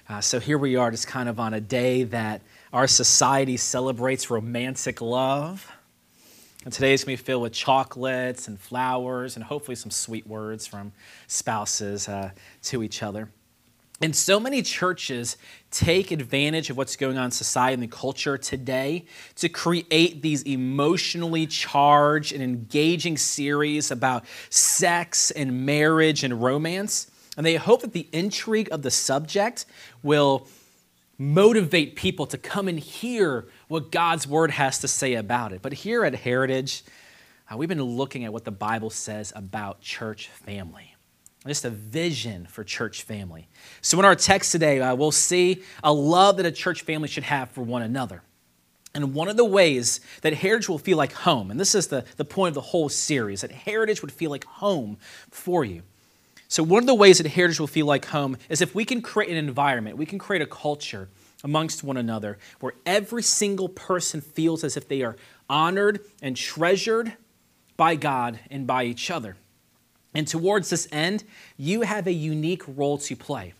So here we are, just kind of on a day that our society celebrates romantic love. And today is going to be filled with chocolates and flowers and hopefully some sweet words from spouses to each other. And so many churches take advantage of what's going on in society and the culture today to create these emotionally charged and engaging series about sex and marriage and romance. And they hope that the intrigue of the subject will motivate people to come and hear what God's Word has to say about it. But here at Heritage, we've been looking at what the Bible says about church family. Just a vision for church family. So in our text today, we'll see a love that a church family should have for one another. And one of the ways that Heritage will feel like home, and this is the point of the whole series, that Heritage would feel like home for you. So one of the ways that Heritage will feel like home is if we can create an environment, we can create a culture amongst one another where every single person feels as if they are honored and treasured by God and by each other. And towards this end, you have a unique role to play.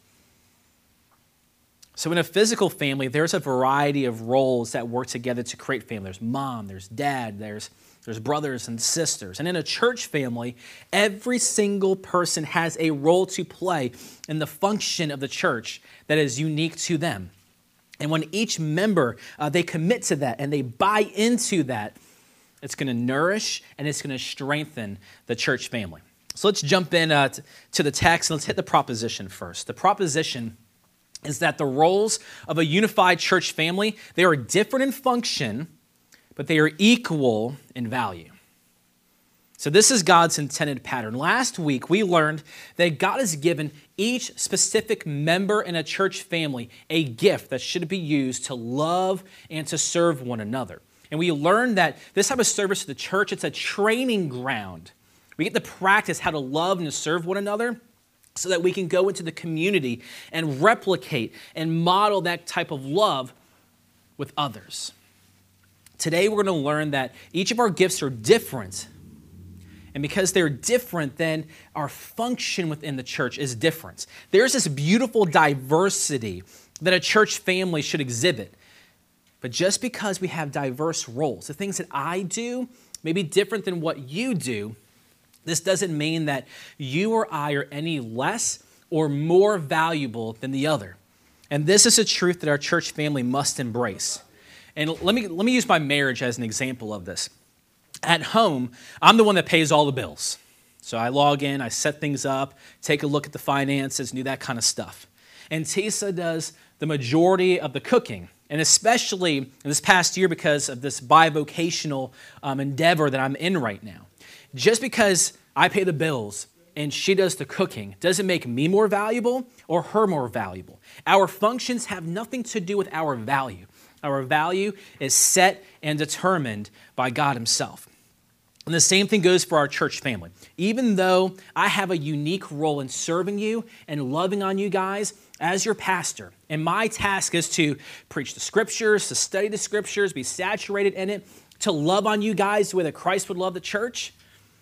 So in a physical family, there's a variety of roles that work together to create family. There's mom, there's dad, there's brothers and sisters. And in a church family, every single person has a role to play in the function of the church that is unique to them. And when each member, they commit to that and they buy into that, it's going to nourish and it's going to strengthen the church family. So let's jump in to the text and let's hit the proposition first. The proposition is that the roles of a unified church family, they are different in function, but they are equal in value. So this is God's intended pattern. Last week, we learned that God has given each specific member in a church family a gift that should be used to love and to serve one another. And we learned that this type of service to the church, it's a training ground. We get to practice how to love and to serve one another so that we can go into the community and replicate and model that type of love with others. Today, we're going to learn that each of our gifts are different. And because they're different, then our function within the church is different. There's this beautiful diversity that a church family should exhibit. But just because we have diverse roles, the things that I do may be different than what you do, this doesn't mean that you or I are any less or more valuable than the other. And this is a truth that our church family must embrace. And let me use my marriage as an example of this. At home, I'm the one that pays all the bills. So I log in, I set things up, take a look at the finances, do that kind of stuff. And Tisa does the majority of the cooking. And especially in this past year because of this bivocational endeavor that I'm in right now. Just because I pay the bills and she does the cooking doesn't make me more valuable or her more valuable. Our functions have nothing to do with our value. Our value is set and determined by God Himself. And the same thing goes for our church family. Even though I have a unique role in serving you and loving on you guys as your pastor, and my task is to preach the scriptures, to study the scriptures, be saturated in it, to love on you guys the way that Christ would love the church,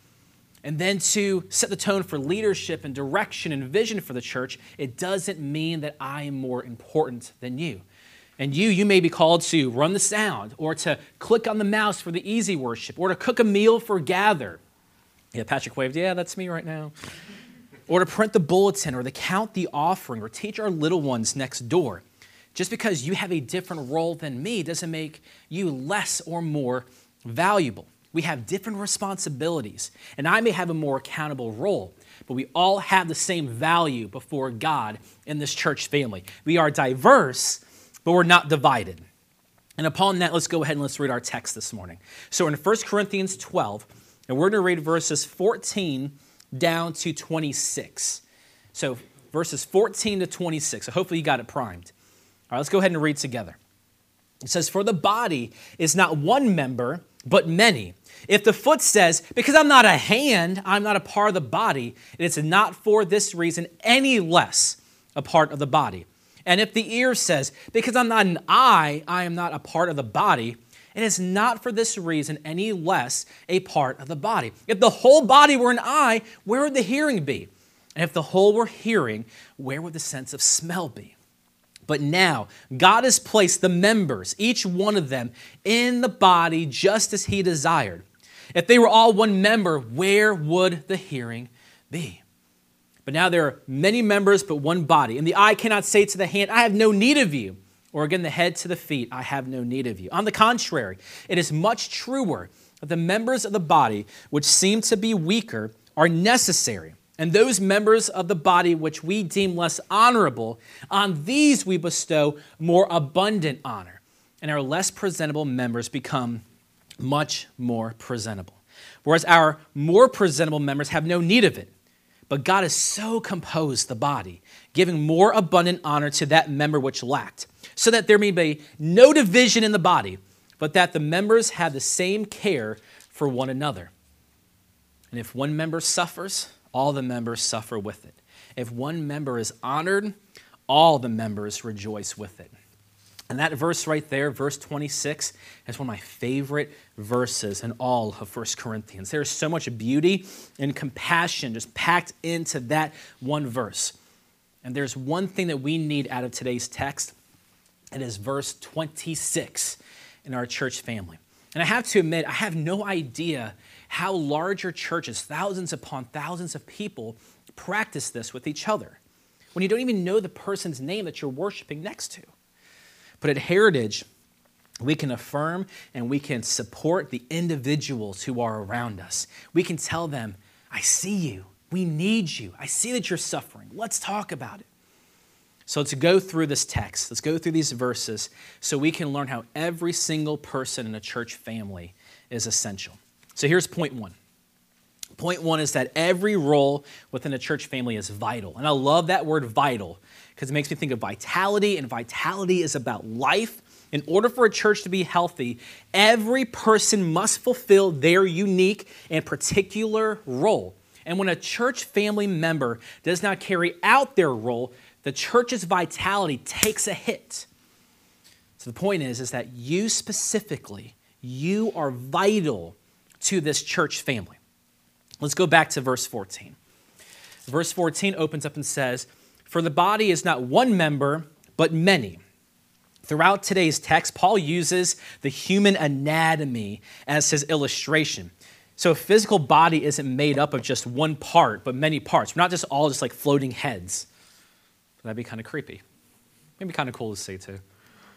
and then to set the tone for leadership and direction and vision for the church, it doesn't mean that I am more important than you. And you may be called to run the sound or to click on the mouse for the easy worship or to cook a meal for Gather. Yeah, Patrick waved, yeah, that's me right now. Or to print the bulletin or to count the offering or teach our little ones next door. Just because you have a different role than me doesn't make you less or more valuable. We have different responsibilities, and I may have a more accountable role, but we all have the same value before God in this church family. We are diverse, but we're not divided. And upon that, let's go ahead and let's read our text this morning. So in 1 Corinthians 12, and we're going to read verses 14 down to 26. So verses 14 to 26. So hopefully you got it primed. All right, let's go ahead and read together. It says, "For the body is not one member, but many. If the foot says, because I'm not a hand, I'm not a part of the body, it is not for this reason any less a part of the body. And if the ear says, because I'm not an eye, I am not a part of the body, it is not for this reason any less a part of the body. If the whole body were an eye, where would the hearing be? And if the whole were hearing, where would the sense of smell be? But now, God has placed the members, each one of them, in the body just as he desired. If they were all one member, where would the hearing be? But now there are many members, but one body. And the eye cannot say to the hand, I have no need of you. Or again, the head to the feet, I have no need of you. On the contrary, it is much truer that the members of the body, which seem to be weaker, are necessary. And those members of the body which we deem less honorable, on these we bestow more abundant honor. And our less presentable members become much more presentable. Whereas our more presentable members have no need of it. But God has so composed the body, giving more abundant honor to that member which lacked, so that there may be no division in the body, but that the members have the same care for one another. And if one member suffers, all the members suffer with it. If one member is honored, all the members rejoice with it. And that verse right there, verse 26, is one of my favorite verses in all of 1 Corinthians. There is so much beauty and compassion just packed into that one verse. And there's one thing that we need out of today's text. It is verse 26 in our church family. And I have to admit, I have no idea how larger churches, thousands upon thousands of people, practice this with each other when you don't even know the person's name that you're worshiping next to. But at Heritage, we can affirm and we can support the individuals who are around us. We can tell them, I see you. We need you. I see that you're suffering. Let's talk about it. So to go through this text, let's go through these verses so we can learn how every single person in a church family is essential. So here's point one. Point one is that every role within a church family is vital. And I love that word vital because it makes me think of vitality, and vitality is about life. In order for a church to be healthy, every person must fulfill their unique and particular role. And when a church family member does not carry out their role, the church's vitality takes a hit. So the point is that you specifically, you are vital to this church family. Let's go back to verse 14. Verse 14 opens up and says, for the body is not one member, but many. Throughout today's text, Paul uses the human anatomy as his illustration. So a physical body isn't made up of just one part, but many parts. We're not just all just like floating heads. That'd be kind of creepy. Maybe kind of cool to see too.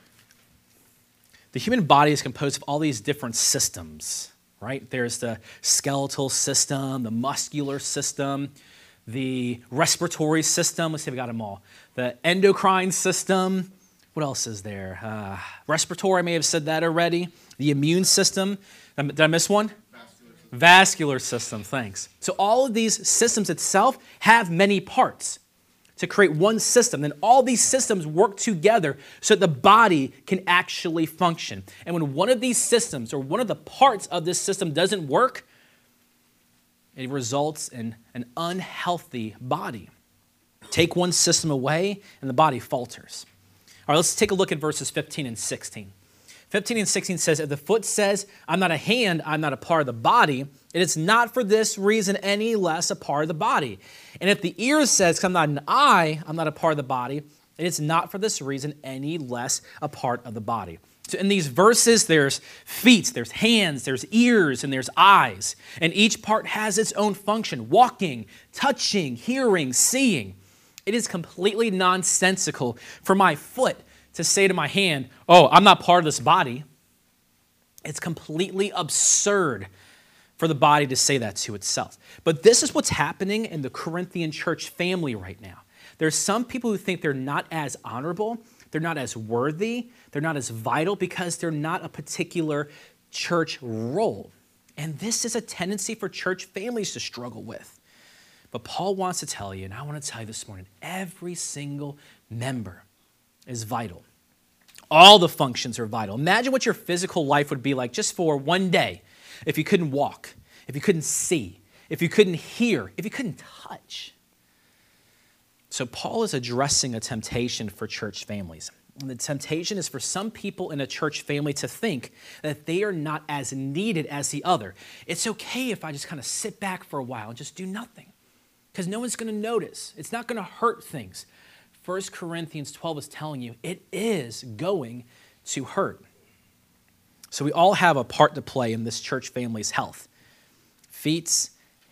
The human body is composed of all these different systems, right? There's the skeletal system, the muscular system, the respiratory system. Let's see if we got them all. The endocrine system. What else is there? Respiratory, I may have said that already. The immune system. Did I miss one? Vascular system, thanks. So all of these systems itself have many parts to create one system. Then all these systems work together so that the body can actually function. And when one of these systems or one of the parts of this system doesn't work, it results in an unhealthy body. Take one system away and the body falters. All right, let's take a look at verses 15 and 16. 15 and 16 says, if the foot says, I'm not a hand, I'm not a part of the body, it is not for this reason any less a part of the body. And if the ear says, I'm not an eye, I'm not a part of the body, it is not for this reason any less a part of the body. So in these verses, there's feet, there's hands, there's ears, and there's eyes. And each part has its own function, walking, touching, hearing, seeing. It is completely nonsensical for my foot to say to my hand, oh, I'm not part of this body. It's completely absurd for the body to say that to itself. But this is what's happening in the Corinthian church family right now. There's some people who think they're not as honorable, they're not as worthy, they're not as vital because they're not a particular church role. And this is a tendency for church families to struggle with. But Paul wants to tell you, and I want to tell you this morning, every single member is vital. All the functions are vital. Imagine what your physical life would be like just for one day if you couldn't walk, if you couldn't see, if you couldn't hear, if you couldn't touch. So Paul is addressing a temptation for church families. And the temptation is for some people in a church family to think that they are not as needed as the other. It's okay if I just kind of sit back for a while and just do nothing because no one's going to notice. It's not going to hurt things. 1 Corinthians 12 is telling you it is going to hurt. So we all have a part to play in this church family's health. Feet,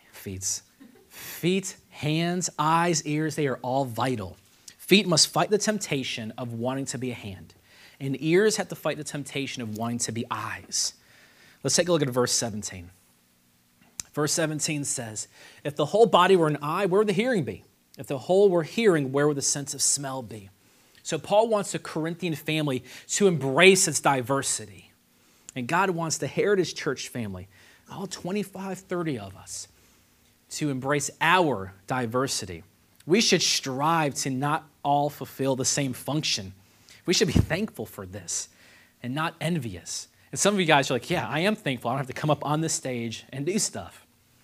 hands, eyes, ears, they are all vital. Feet must fight the temptation of wanting to be a hand, and ears have to fight the temptation of wanting to be eyes. Let's take a look at verse 17. Verse 17 says, if the whole body were an eye, where would the hearing be? If the whole were hearing, where would the sense of smell be? So Paul wants the Corinthian family to embrace its diversity. And God wants the Heritage Church family, all 25, 30 of us, to embrace our diversity. We should strive to not all fulfill the same function. We should be thankful for this and not envious. And some of you guys are like, yeah, I am thankful. I don't have to come up on this stage and do stuff.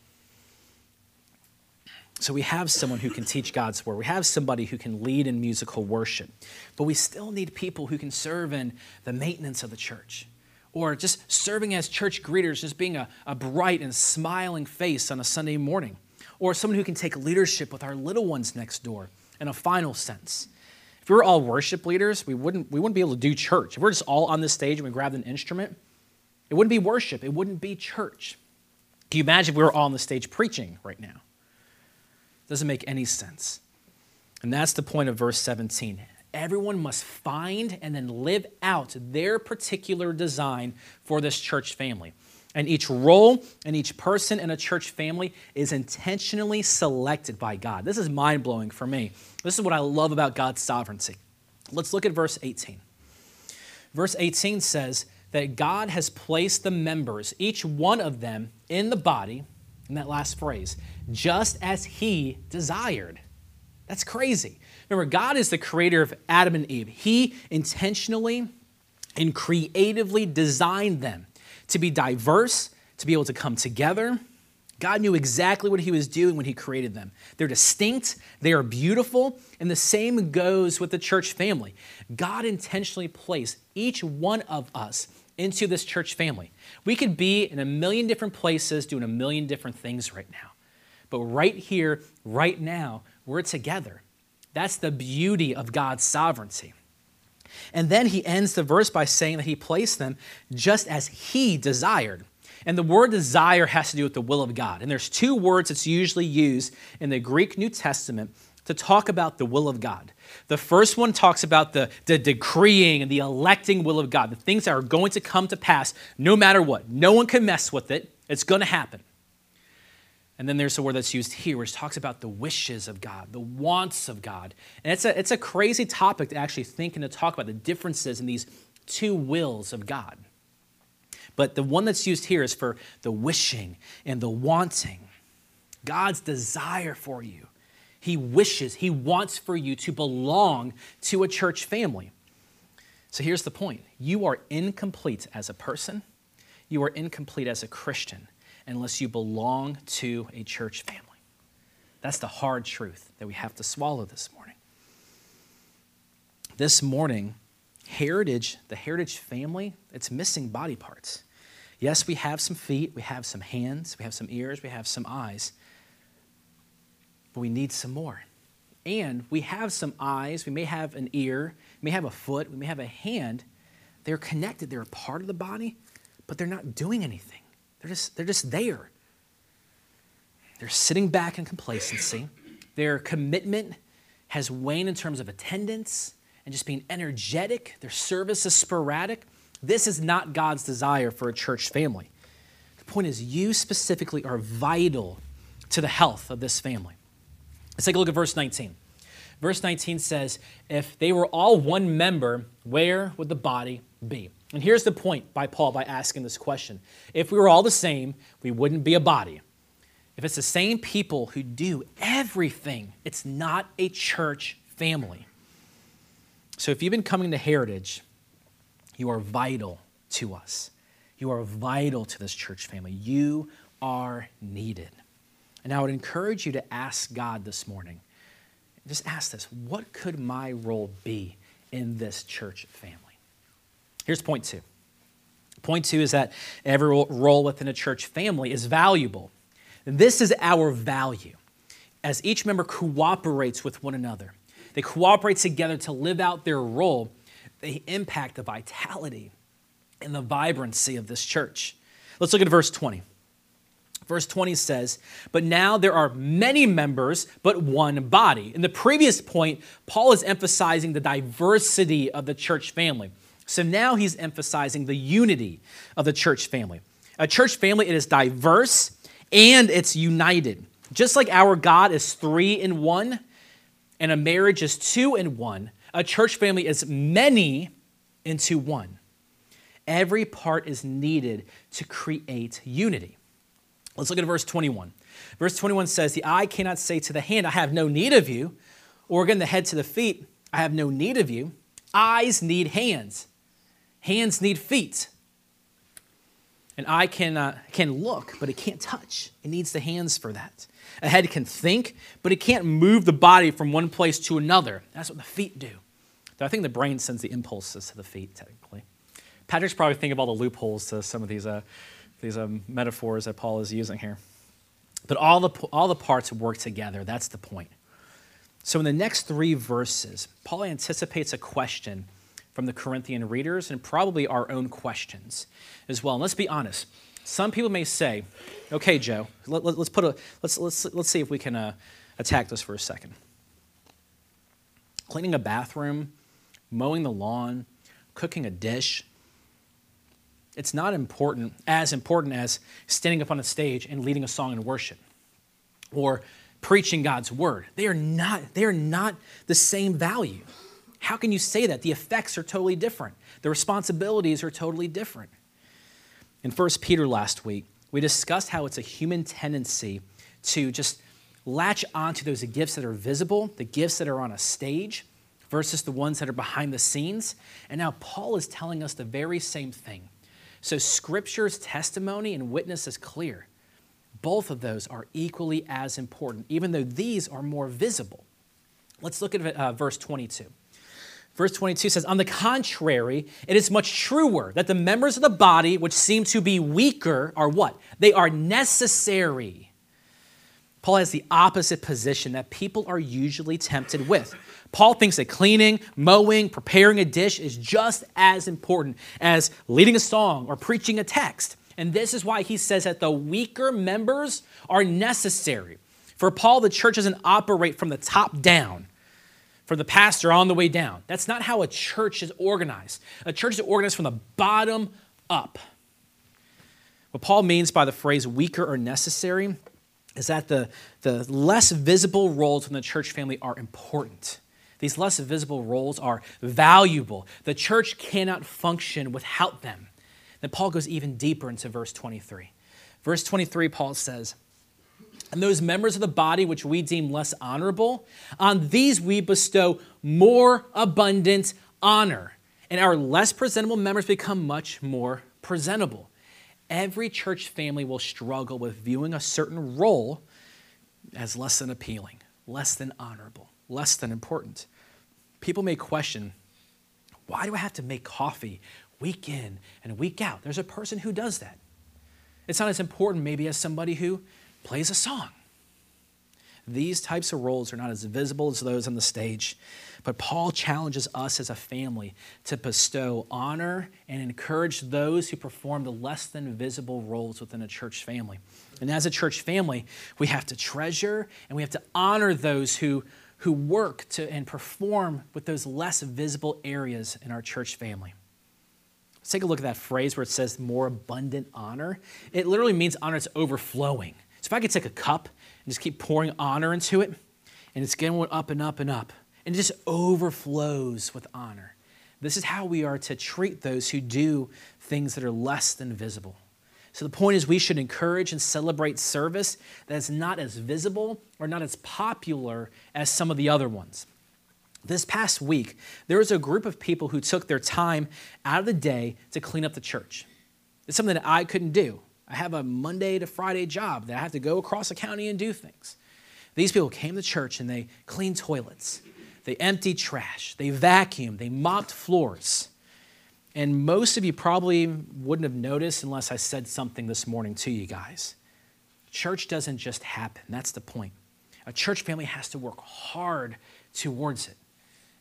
So we have someone who can teach God's word. We have somebody who can lead in musical worship. But we still need people who can serve in the maintenance of the church, or just serving as church greeters, just being a bright and smiling face on a Sunday morning, or someone who can take leadership with our little ones next door in a final sense. If we were all worship leaders, we wouldn't be able to do church. If we're just all on this stage and we grabbed an instrument, it wouldn't be worship. It wouldn't be church. Can you imagine if we were all on the stage preaching right now? It doesn't make any sense. And that's the point of verse 17. Everyone must find and then live out their particular design for this church family. And each role and each person in a church family is intentionally selected by God. This is mind-blowing for me. This is what I love about God's sovereignty. Let's look at verse 18. Verse 18 says that God has placed the members, each one of them, in the body, in that last phrase, just as he desired. That's crazy. Remember, God is the creator of Adam and Eve. He intentionally and creatively designed them to be diverse, to be able to come together. God knew exactly what he was doing when he created them. They're distinct, they are beautiful, and the same goes with the church family. God intentionally placed each one of us into this church family. We could be in a million different places doing a million different things right now. But right here, right now, we're together. That's the beauty of God's sovereignty. And then he ends the verse by saying that he placed them just as he desired. And the word desire has to do with the will of God. And there's two words that's usually used in the Greek New Testament to talk about the will of God. The first one talks about the decreeing and the electing will of God, the things that are going to come to pass no matter what. No one can mess with it. It's going to happen. And then there's a word that's used here which talks about the wishes of God, the wants of God. And it's a crazy topic to actually think and to talk about the differences in these two wills of God. But the one that's used here is for the wishing and the wanting. God's desire for you. He wishes, he wants for you to belong to a church family. So here's the point. You are incomplete as a person. You are incomplete as a Christian unless you belong to a church family. That's the hard truth that we have to swallow this morning. This morning, the Heritage family, it's missing body parts. Yes, we have some feet, we have some hands, we have some ears, we have some eyes, but we need some more. And we have some eyes, we may have an ear, we may have a foot, we may have a hand. They're connected, they're a part of the body, but they're not doing anything. They're just there. They're sitting back in complacency. Their commitment has waned in terms of attendance and just being energetic. Their service is sporadic. This is not God's desire for a church family. The point is, you specifically are vital to the health of this family. Let's take a look at verse 19. Verse 19 says, if they were all one member, where would the body be? And here's the point by Paul by asking this question. If we were all the same, we wouldn't be a body. If it's the same people who do everything, it's not a church family. So if you've been coming to Heritage, you are vital to us. You are vital to this church family. You are needed. And I would encourage you to ask God this morning, just ask this, what could my role be in this church family? Here's point two. Point two is that every role within a church family is valuable. This is our value. As each member cooperates with one another, they cooperate together to live out their role, they impact the vitality and the vibrancy of this church. Let's look at verse 20. Verse 20 says, "But now there are many members, but one body." In the previous point, Paul is emphasizing the diversity of the church family. So now he's emphasizing the unity of the church family. A church family, it is diverse and it's united. Just like our God is 3 in 1 and a marriage is 2 in 1, a church family is many into 1. Every part is needed to create unity. Let's look at verse 21. Verse 21 says, "The eye cannot say to the hand, 'I have no need of you,' or again, the head to the feet, 'I have no need of you.' Eyes need hands. Hands need feet. An eye can look, but it can't touch. It needs the hands for that. A head can think, but it can't move the body from one place to another. That's what the feet do. Though I think the brain sends the impulses to the feet, technically." Patrick's probably thinking of all the loopholes to some of these metaphors that Paul is using here. But all the parts work together. That's the point. So in the next 3 verses, Paul anticipates a question from the Corinthian readers and probably our own questions as well. And let's be honest. Some people may say, "Okay, Joe, let's see if we can attack this for a second. Cleaning a bathroom, mowing the lawn, cooking a dish, it's not as important as standing up on a stage and leading a song in worship or preaching God's word. They are not the same value. How can you say that? The effects are totally different. The responsibilities are totally different. In 1 Peter last week, we discussed how it's a human tendency to just latch onto those gifts that are visible, the gifts that are on a stage, versus the ones that are behind the scenes. And now Paul is telling us the very same thing. So Scripture's testimony and witness is clear. Both of those are equally as important, even though these are more visible. Let's look at verse 22. Verse 22 says, "On the contrary, it is much truer that the members of the body which seem to be weaker are" what? "They are necessary." Paul has the opposite position that people are usually tempted with. Paul thinks that cleaning, mowing, preparing a dish is just as important as leading a song or preaching a text. And this is why he says that the weaker members are necessary. For Paul, the church doesn't operate from the top down, from the pastor on the way down. That's not how a church is organized. A church is organized from the bottom up. What Paul means by the phrase weaker or necessary is that the less visible roles in the church family are important. These less visible roles are valuable. The church cannot function without them. Then Paul goes even deeper into verse 23. Verse 23, Paul says, "And those members of the body which we deem less honorable, on these we bestow more abundant honor. And our less presentable members become much more presentable." Every church family will struggle with viewing a certain role as less than appealing, less than honorable, less than important. People may question, why do I have to make coffee week in and week out? There's a person who does that. It's not as important maybe as somebody who plays a song. These types of roles are not as visible as those on the stage, but Paul challenges us as a family to bestow honor and encourage those who perform the less than visible roles within a church family. And as a church family, we have to treasure and we have to honor those who work to and perform with those less visible areas in our church family. Let's take a look at that phrase where it says more abundant honor. It literally means honor is overflowing. So if I could take a cup and just keep pouring honor into it, and it's going up and up and up, and it just overflows with honor. This is how we are to treat those who do things that are less than visible. So the point is we should encourage and celebrate service that is not as visible or not as popular as some of the other ones. This past week, there was a group of people who took their time out of the day to clean up the church. It's something that I couldn't do. I have a Monday to Friday job that I have to go across the county and do things. These people came to church and they cleaned toilets. They emptied trash. They vacuumed. They mopped floors. And most of you probably wouldn't have noticed unless I said something this morning to you guys. Church doesn't just happen. That's the point. A church family has to work hard towards it.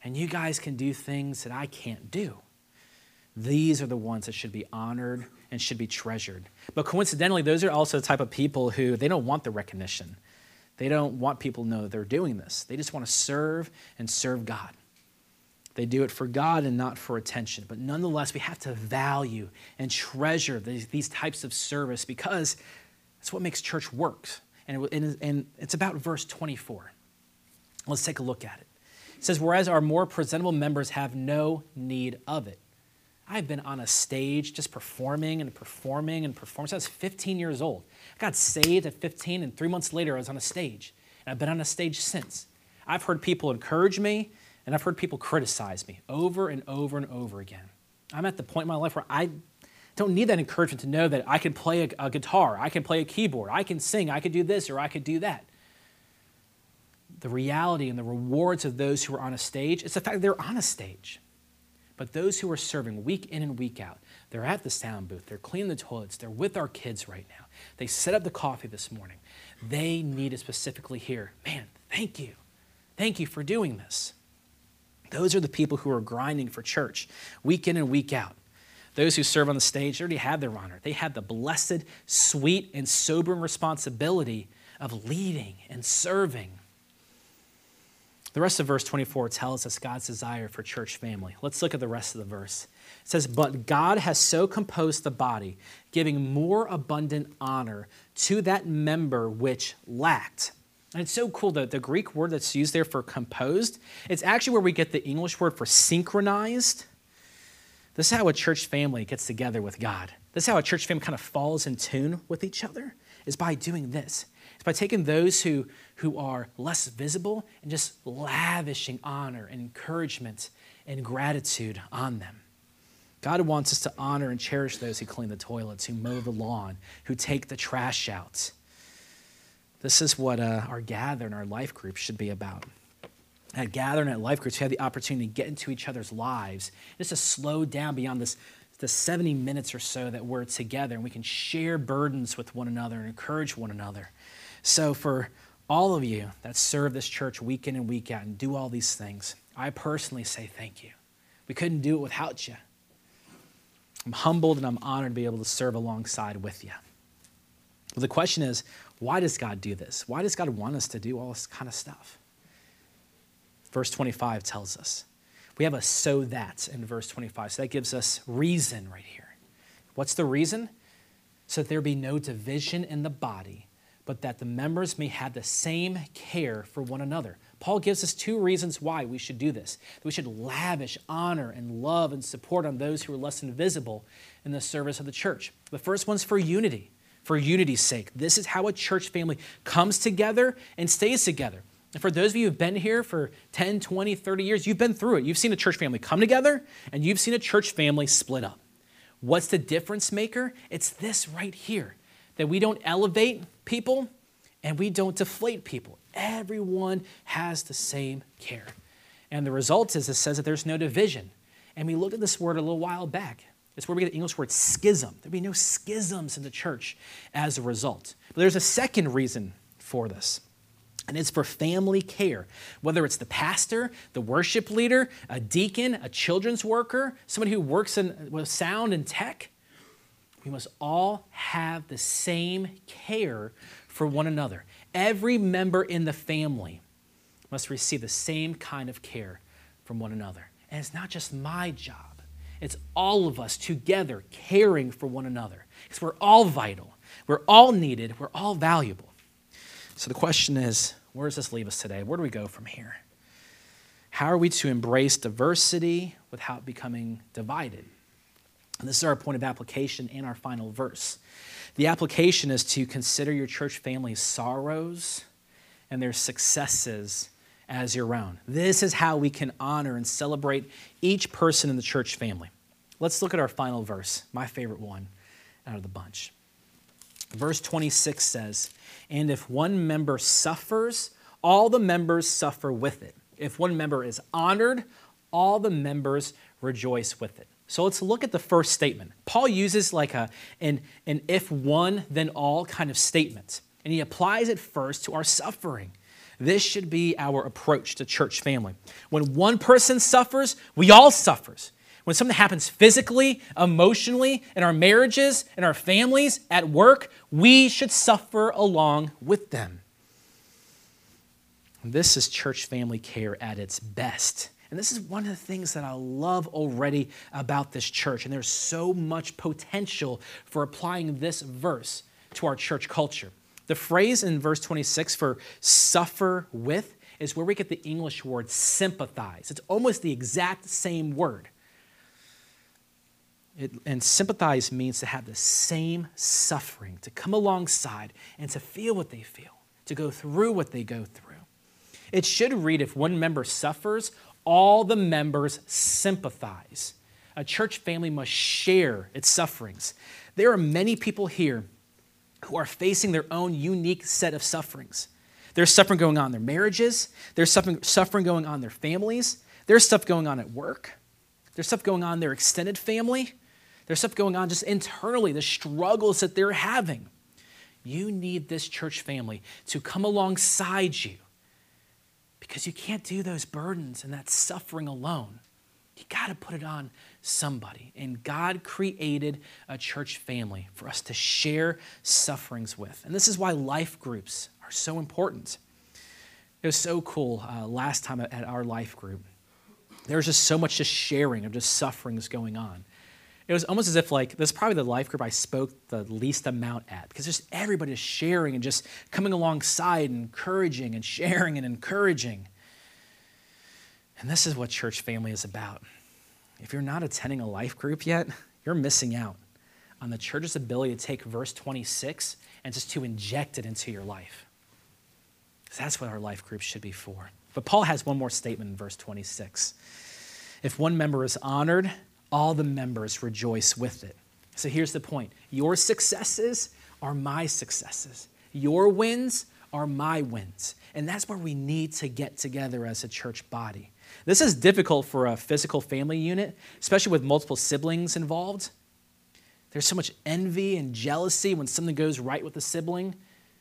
and you guys can do things that I can't do. These are the ones that should be honored and should be treasured. But coincidentally, those are also the type of people who they don't want the recognition. They don't want people to know that they're doing this. They just want to serve and serve God. They do it for God and not for attention. But nonetheless, we have to value and treasure these types of service because that's what makes church work. And it's about verse 24. Let's take a look at it. It says, whereas our more presentable members have no need of it. I've been on a stage just performing and performing and performing since I was 15 years old. I got saved at 15, and 3 months later I was on a stage. And I've been on a stage since. I've heard people encourage me, and I've heard people criticize me over and over and over again. I'm at the point in my life where I don't need that encouragement to know that I can play a guitar, I can play a keyboard, I can sing, I could do this or I could do that. The reality and the rewards of those who are on a stage, it's the fact that they're on a stage. But those who are serving week in and week out, they're at the sound booth, they're cleaning the toilets, they're with our kids right now. They set up the coffee this morning. They need to specifically hear, man, thank you. Thank you for doing this. Those are the people who are grinding for church week in and week out. Those who serve on the stage already have their honor. They have the blessed, sweet, and sobering responsibility of leading and serving. The rest of verse 24 tells us God's desire for church family. Let's look at the rest of the verse. It says, but God has so composed the body, giving more abundant honor to that member which lacked. And it's so cool that the Greek word that's used there for composed, it's actually where we get the English word for synchronized. This is how a church family gets together with God. This is how a church family kind of falls in tune with each other, is by doing this. It's by taking those who are less visible and just lavishing honor and encouragement and gratitude on them. God wants us to honor and cherish those who clean the toilets, who mow the lawn, who take the trash out. This is what our gather and our life groups should be about. At gathering at life groups, we have the opportunity to get into each other's lives, just to slow down beyond the 70 minutes or so that we're together, and we can share burdens with one another and encourage one another. So for all of you that serve this church week in and week out and do all these things, I personally say thank you. We couldn't do it without you. I'm humbled and I'm honored to be able to serve alongside with you. Well, the question is, why does God do this? Why does God want us to do all this kind of stuff? Verse 25 tells us. We have a so that in verse 25. So that gives us reason right here. What's the reason? So that there be no division in the body, but that the members may have the same care for one another. Paul gives us two reasons why we should do this. That we should lavish honor and love and support on those who are less invisible in the service of the church. The first one's for unity, for unity's sake. This is how a church family comes together and stays together. And for those of you who've been here for 10, 20, 30 years, you've been through it. You've seen a church family come together, and you've seen a church family split up. What's the difference maker? It's this right here, that we don't elevate people and we don't deflate people. Everyone has the same care. And the result is it says that there's no division. And we looked at this word a little while back. It's where we get the English word schism. There'd be no schisms in the church as a result. But there's a second reason for this. And it's for family care, whether it's the pastor, the worship leader, a deacon, a children's worker, somebody who works with sound and tech. We must all have the same care for one another. Every member in the family must receive the same kind of care from one another. And it's not just my job. It's all of us together caring for one another. Because we're all vital. We're all needed. We're all valuable. So the question is, where does this leave us today? Where do we go from here? How are we to embrace diversity without becoming divided? And this is our point of application in our final verse. The application is to consider your church family's sorrows and their successes as your own. This is how we can honor and celebrate each person in the church family. Let's look at our final verse, my favorite one out of the bunch. Verse 26 says, and if one member suffers, all the members suffer with it. If one member is honored, all the members rejoice with it. So let's look at the first statement. Paul uses like an if one, then all kind of statement. And he applies it first to our suffering. This should be our approach to church family. When one person suffers, we all suffer. When something happens physically, emotionally, in our marriages, in our families, at work, we should suffer along with them. This is church family care at its best. And this is one of the things that I love already about this church. And there's so much potential for applying this verse to our church culture. The phrase in verse 26 for suffer with is where we get the English word sympathize. It's almost the exact same word. And sympathize means to have the same suffering, to come alongside and to feel what they feel, to go through what they go through. It should read, if one member suffers, all the members sympathize. A church family must share its sufferings. There are many people here who are facing their own unique set of sufferings. There's suffering going on in their marriages. There's suffering going on in their families. There's stuff going on at work. There's stuff going on in their extended family. There's stuff going on just internally, the struggles that they're having. You need this church family to come alongside you because you can't do those burdens and that suffering alone. You got to put it on somebody. And God created a church family for us to share sufferings with. And this is why life groups are so important. It was so cool last time at our life group. There was just so much just sharing of just sufferings going on. It was almost as if this is probably the life group I spoke the least amount at because just everybody is sharing and just coming alongside and encouraging and sharing and encouraging. And this is what church family is about. If you're not attending a life group yet, you're missing out on the church's ability to take verse 26 and just to inject it into your life. Because that's what our life groups should be for. But Paul has one more statement in verse 26. If one member is honored, all the members rejoice with it. So here's the point. Your successes are my successes. Your wins are my wins. And that's where we need to get together as a church body. This is difficult for a physical family unit, especially with multiple siblings involved. There's so much envy and jealousy when something goes right with a sibling.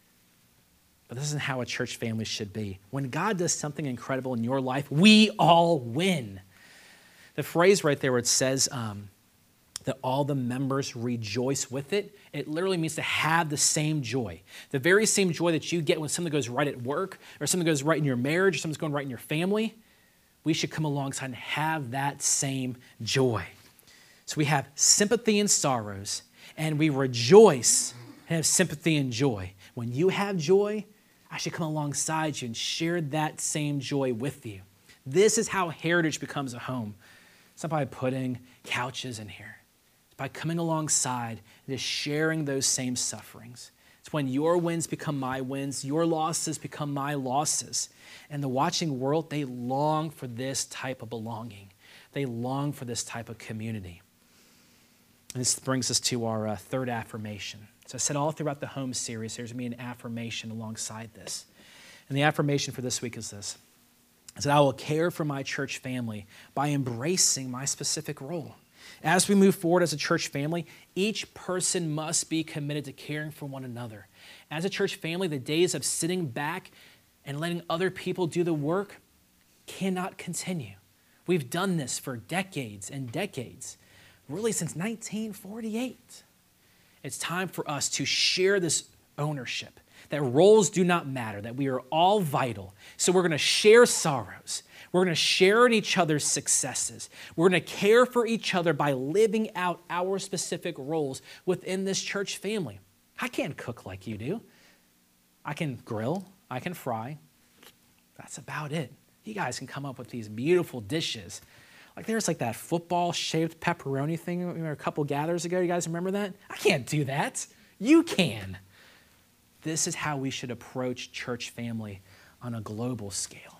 But this isn't how a church family should be. When God does something incredible in your life, we all win. The phrase right there where it says that all the members rejoice with it, it literally means to have the same joy. The very same joy that you get when something goes right at work or something goes right in your marriage or something's going right in your family, we should come alongside and have that same joy. So we have sympathy and sorrows, and we rejoice and have sympathy and joy. When you have joy, I should come alongside you and share that same joy with you. This is how Heritage becomes a home. It's not by putting couches in here. It's by coming alongside and just sharing those same sufferings. It's when your wins become my wins, your losses become my losses. And the watching world, they long for this type of belonging. They long for this type of community. And this brings us to our third affirmation. So I said all throughout the home series, there's going to be an affirmation alongside this. And the affirmation for this week is this. Is that I will care for my church family by embracing my specific role. As we move forward as a church family, each person must be committed to caring for one another. As a church family, the days of sitting back and letting other people do the work cannot continue. We've done this for decades and decades, really since 1948. It's time for us to share this ownership, that roles do not matter, that we are all vital. So we're going to share sorrows. We're going to share in each other's successes. We're going to care for each other by living out our specific roles within this church family. I can't cook like you do. I can grill. I can fry. That's about it. You guys can come up with these beautiful dishes. There's that football-shaped pepperoni thing a couple gathers ago. You guys remember that? I can't do that. You can. This is how we should approach church family on a global scale.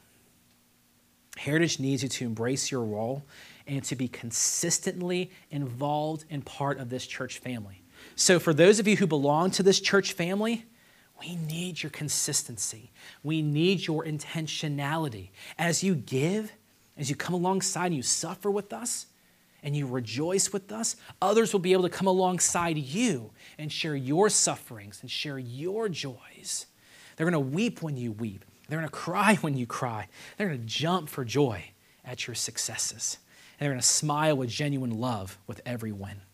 Heritage needs you to embrace your role and to be consistently involved in part of this church family. So for those of you who belong to this church family, we need your consistency. We need your intentionality. As you give, as you come alongside and you suffer with us and you rejoice with us, others will be able to come alongside you and share your sufferings and share your joys. They're going to weep when you weep. They're going to cry when you cry. They're going to jump for joy at your successes. And they're going to smile with genuine love with every win.